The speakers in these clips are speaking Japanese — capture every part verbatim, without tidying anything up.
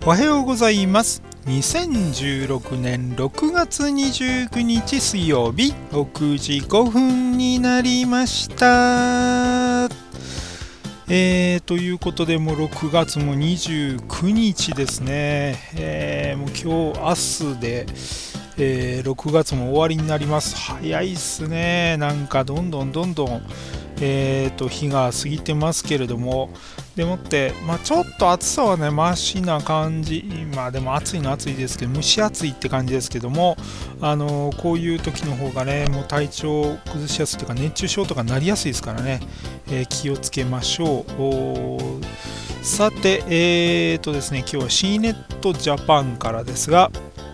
おはようございます。にせんじゅうろくねんろくがつにじゅうくにち水曜日ろくじごふんになりました。えー、ということでもうろくがつもにじゅうくにちですね。えー、もう今日明日で、えー、ろくがつも終わりになります。早いっすね。なんかどんどんどんどんえー、と日が過ぎてますけれども、でもって、まあ、ちょっと暑さはねマシな感じ、まあでも暑いのは暑いですけど蒸し暑いって感じですけども、あのーこういう時の方がねもう体調を崩しやすいというか熱中症とかなりやすいですからね、えー気をつけましょう。おーさてえーとですね今日は シーネット ジャパンからですが、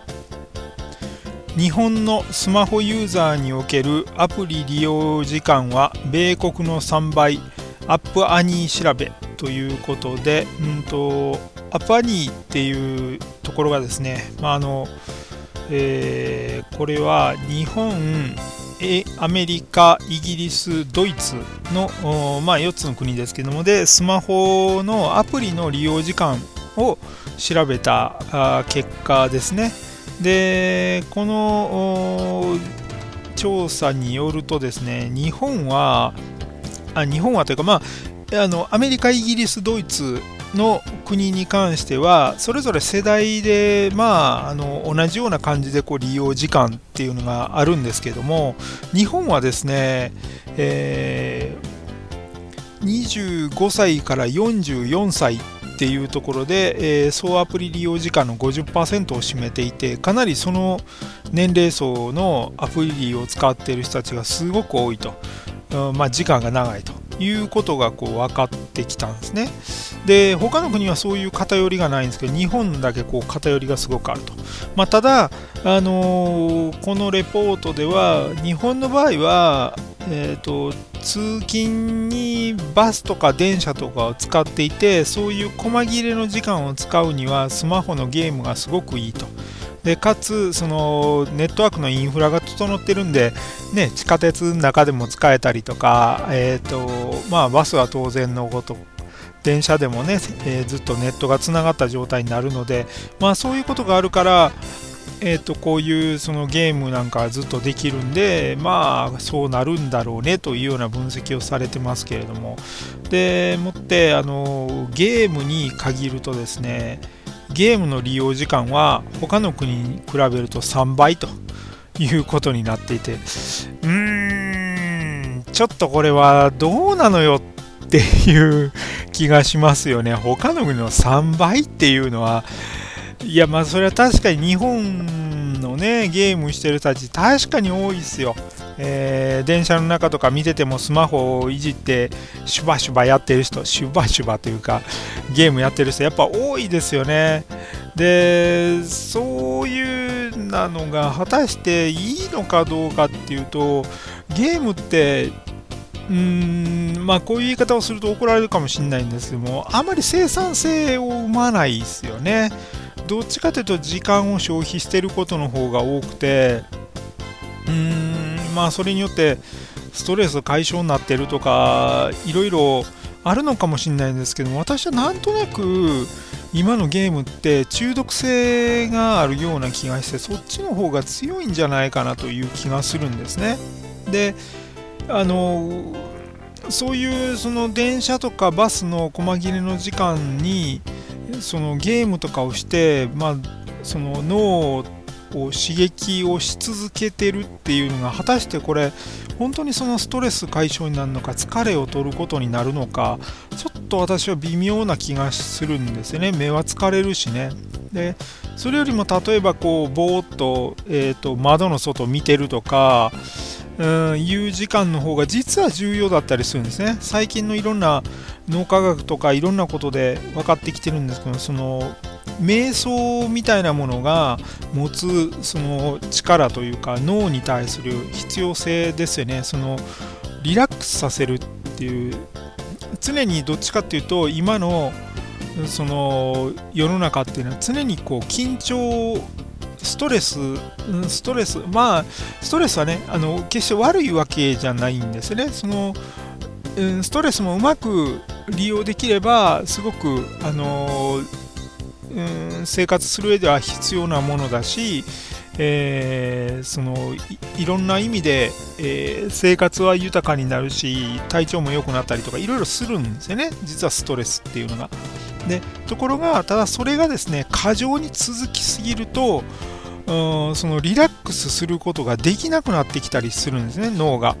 日本のスマホユーザーにおけるアプリ利用時間は米国のさんばい、アップアニー調べということで、うんとアップアニーっていうところがですね、まああのえーこれは日本、えアメリカ、イギリス、ドイツの、おまあ、よっつの国ですけども、でスマホのアプリの利用時間を調べたあ結果ですね。でこの調査によるとですね、日本はあ日本はというか、まあ、あのアメリカ、イギリス、ドイツの国に関してはそれぞれ世代で、まあ、あの同じような感じでこう利用時間っていうのがあるんですけども、日本はですね、えーにじゅうごさいからよんじゅうよんさいっていうところで、えー総アプリ利用時間の ごじゅっパーセント を占めていて、かなりその年齢層のアプリを使っている人たちがすごく多いと、うんまあ、時間が長いということがこう分かってきたんですね。で他の国はそういう偏りがないんですけど、日本だけこう偏りがすごくあると。まあ、ただ、あのーこのレポートでは日本の場合は、えーと通勤にバスとか電車とかを使っていて、そういう細切れの時間を使うにはスマホのゲームがすごくいいと。でかつそのネットワークのインフラが整ってるんで、ね、地下鉄の中でも使えたりとか、えーとまあ、バスは当然のこと、電車でもね、えーずっとネットがつながった状態になるので、まあ、そういうことがあるから、えー、とこういうそのゲームなんかはずっとできるんで、まあそうなるんだろうねというような分析をされてますけれども、でもってあのゲームに限るとですね、ゲームの利用時間は他の国に比べるとさんばいということになっていて、うーんちょっとこれはどうなのよっていう気がしますよね。他の国のさんばいっていうのは、いやまあそれは確かに日本のねゲームしてる人たち確かに多いですよ。えー電車の中とか見ててもスマホをいじってシュバシュバやってる人、シュバシュバというかゲームやってる人やっぱ多いですよね。でそういうなのが果たしていいのかどうかっていうと、ゲームってうーんまあこういう言い方をすると怒られるかもしれないんですけども、あまり生産性を生まないですよね。どっちかというと時間を消費していることの方が多くて、うーんまあそれによってストレス解消になってるとかいろいろあるのかもしれないんですけども、私はなんとなく今のゲームって中毒性があるような気がして、そっちの方が強いんじゃないかなという気がするんですね。であのそういうその電車とかバスの細切れの時間にそのゲームとかをして、まあ、その脳を刺激をし続けてるっていうのが果たしてこれ本当にそのストレス解消になるのか疲れを取ることになるのか、ちょっと私は微妙な気がするんですよね。目は疲れるしね。でそれよりも例えばこうぼーっと、えーと窓の外を見てるとかうんいう時間の方が実は重要だったりするんですね。最近のいろんな脳科学とかいろんなことで分かってきてるんですけど、その瞑想みたいなものが持つその力というか脳に対する必要性ですよね。そのリラックスさせるっていう、常にどっちかっていうと今のその世の中っていうのは常にこう緊張ストレスストレスまあストレスはねあの決して悪いわけじゃないんですね。そのストレスもうまく利用できればすごくあのうん、生活する上では必要なものだし、えー、その い, いろんな意味で、えー、生活は豊かになるし、体調も良くなったりとかいろいろするんですよね、実はストレスっていうのが。でところが、ただそれがですね過剰に続きすぎると、うん、そのリラックスすることができなくなってきたりするんですね、脳が。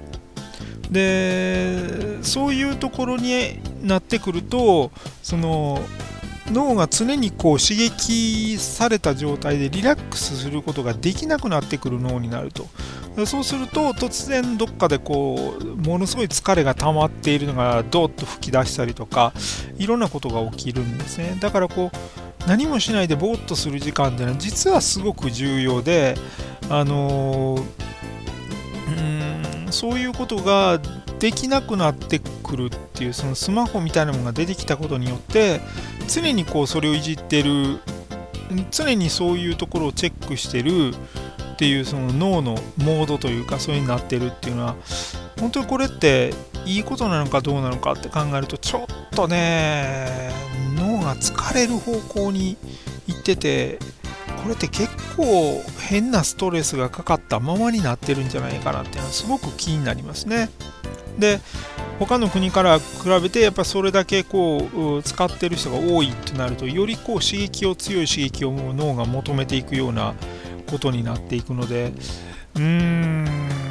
でそういうところになってくると、その脳が常にこう刺激された状態でリラックスすることができなくなってくる脳になると。そうすると突然どっかでこうものすごい疲れが溜まっているのがドーッと吹き出したりとか、いろんなことが起きるんですね。だからこう何もしないでぼーっとする時間っていうのは実はすごく重要で、あのー、うーんそういうことができなくなってくるっていう、そのスマホみたいなものが出てきたことによって、常にこうそれをいじってる、常にそういうところをチェックしてるっていう、その脳のモードというか、そういうになってるっていうのは、本当にこれっていいことなのかどうなのかって考えると、ちょっとね脳が疲れる方向に行ってて、これって結構変なストレスがかかったままになってるんじゃないかなっていうのはすごく気になりますね。で他の国から比べてやっぱそれだけこう使ってる人が多いとなると、よりこう刺激を強い刺激を脳が求めていくようなことになっていくので、うーん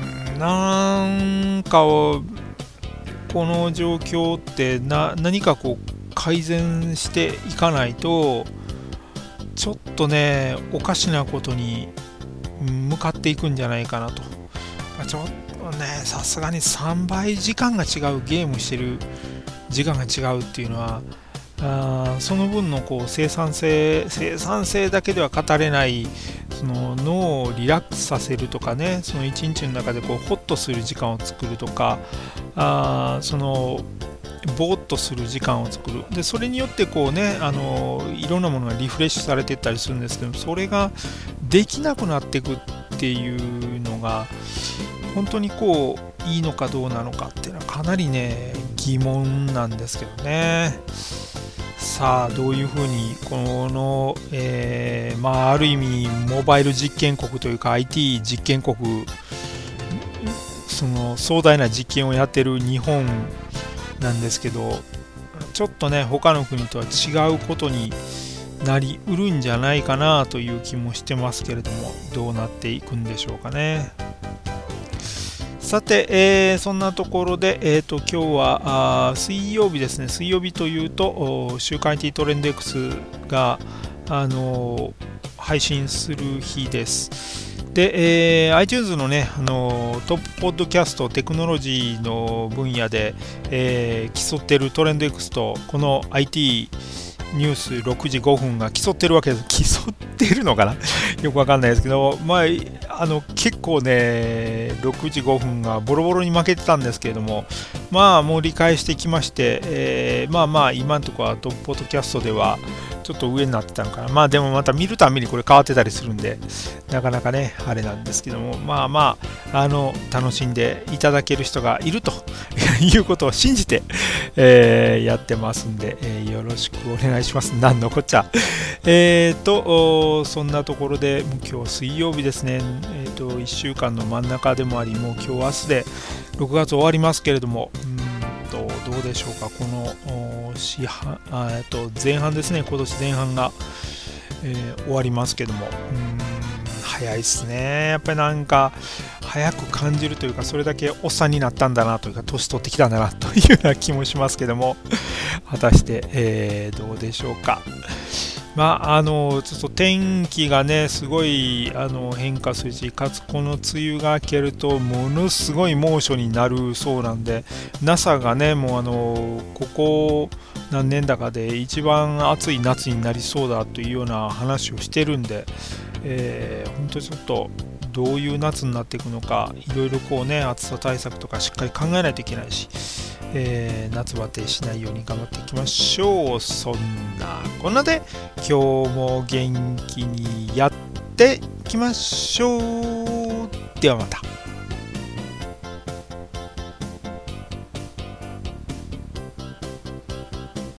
なんかこの状況ってな何かこう改善していかないと、ちょっとねおかしなことに向かっていくんじゃないかなと。ちょっとねさすがにさんばい時間が違う、ゲームしてる時間が違うっていうのは、あその分のこう生産性生産性だけでは語れない、その脳をリラックスさせるとかね、その一日の中でこうホッとする時間を作るとか、あそのぼーっとする時間を作る。でそれによってこうね、あのいろんなものがリフレッシュされていったりするんですけど、それができなくなっていくっていうのが本当にこういいのかどうなのかっていうのはかなりね疑問なんですけどね。さあどういうふうにこの、えー、まあある意味モバイル実験国というか アイティー 実験国、その壮大な実験をやってる日本なんですけど、ちょっとね他の国とは違うことになりうるんじゃないかなという気もしてますけれども、どうなっていくんでしょうかね。さて、えー、そんなところで、えーと、今日はあ水曜日ですね。水曜日というと週刊 アイティー トレンド X が、あのー、配信する日です。で、えー、iTunes のね、あのー、トップポッドキャストテクノロジーの分野で、えー、競ってるトレンド X とこの アイティーニュースろくじごふんが競ってるわけです。競ってるのかなよくわかんないですけど、まあ、あの結構ねろくじごふんがボロボロに負けてたんですけれども、まあもう理解してきまして、えー、まあまあ今のところはトップポッドキャストではちょっと上になってたのかな。まあでもまた見るたびにこれ変わってたりするんで、なかなかねあれなんですけども、まあまああの楽しんでいただける人がいるということを信じて、えー、やってますんで、えー、よろしくお願いします。なんのこっちゃ。えーとそんなところでもう今日水曜日ですね。えーといっしゅうかんの真ん中でもあり、もう今日明日でろくがつ終わりますけれども、うんとどうでしょうか。この四半あえっと前半ですね。今年前半が、えー、終わりますけども、うん早いですね。やっぱりなんか早く感じるというか、それだけおっさんになったんだなというか、年取ってきたんだなというような気もしますけども、果たして、えー、どうでしょうか。まあ、あのちょっと天気がねすごいあの変化するし、かつこの梅雨が明けるとものすごい猛暑になるそうなんで、 ナサ がねもうあのここ何年だかで一番暑い夏になりそうだというような話をしてるんで、えー、本当にちょっとどういう夏になっていくのか、いろいろこうね暑さ対策とかしっかり考えないといけないし、えー、夏バテしないように頑張っていきましょう。そんなこんなで今日も元気にやっていきましょう。ではまた。